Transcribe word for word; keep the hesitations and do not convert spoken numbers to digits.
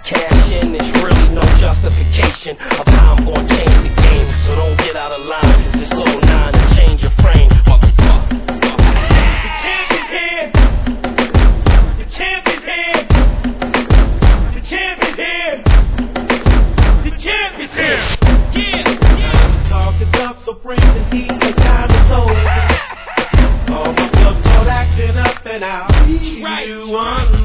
cash in, there's really no justification of how I'm gonna change the game. So don't get out of line, cause this little nine will change your frame. Motherfucker. The champ is here. The champ is here. The champ is here. The champ is here. Yeah. Yeah. Talk is up, so bring the heat. The time is over. All my clubs start acting up and I'll see you online.